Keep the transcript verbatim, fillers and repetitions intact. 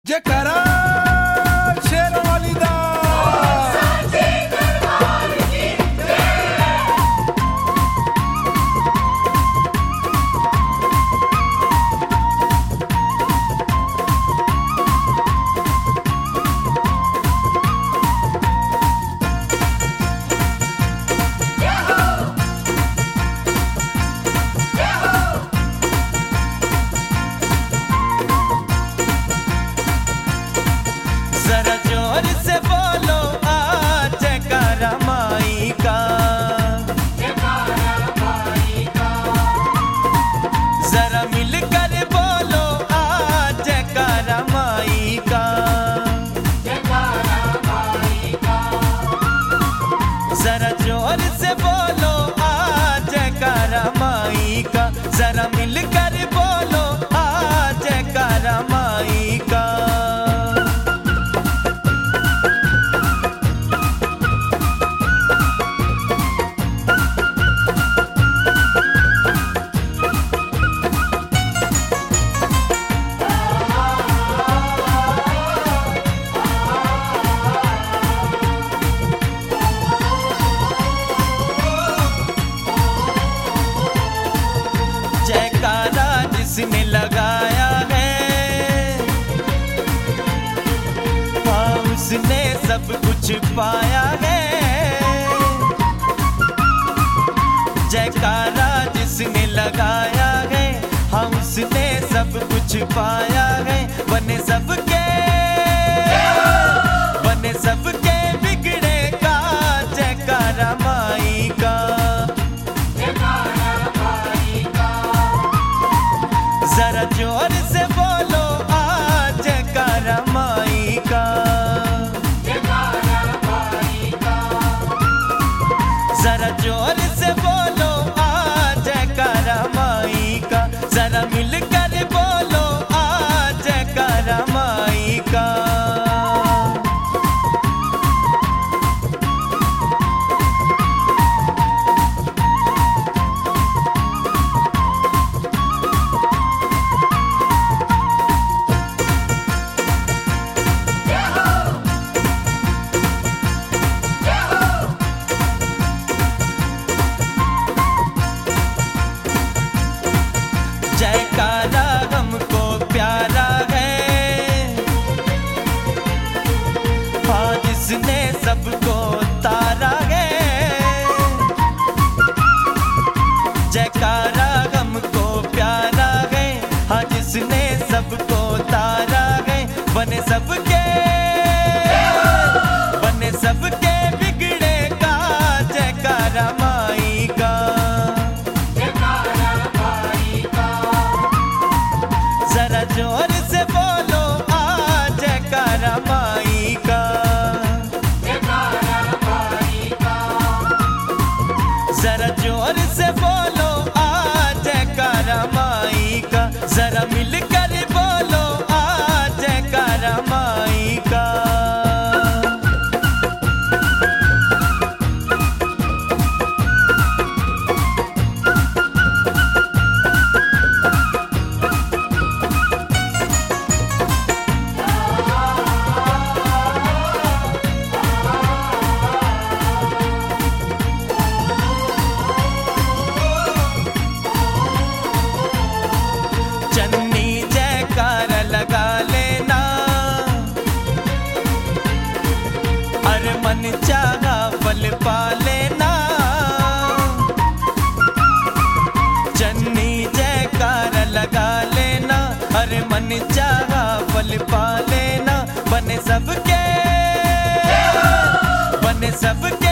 जयकारा शेर वाली दा जरा जोर से बोलो आ जयकारा माई का, जरा मिलकर बोलो आ जयकारा माई का, जरा जोर से बोलो आ जयकारा माई का, जरा मिलकर बोलो आ जयकारा माई का। जयकारा जिसने लगाया है हाँ उसने सब कुछ पाया है। जयकारा जिसने लगाया है हाँ उसने सब कुछ पाया है। बने सबके बने सबके बिगड़े का जयकारा माई का, जरा जोर से बोलो आ जयकारा माई का, जरा जोर से बोलो आ जयकारा माई का, जरा मिलकर बोलो आ जयकारा माई का। जयकारा हमको प्यारा है हाँ जिसने सबको तारा है। जयकारा हमको प्यारा है हाँ जिसने सबको तारा है। बने सबके बने सबके बिगड़े का जयकारा माई का, जरा जोर से बोलो आ जयकारा माई का, जरा जोर से बोलो आ जयकारा माई का, जरा मिलकर बोलो आ जयकारा माई का। चन्नी जयकारा लगा लेना अरे मन चाहा फल पा लेना। चन्नी जयकारा लगा लेना अरे मन चाहा फल पा लेना। बने सबके बने सबके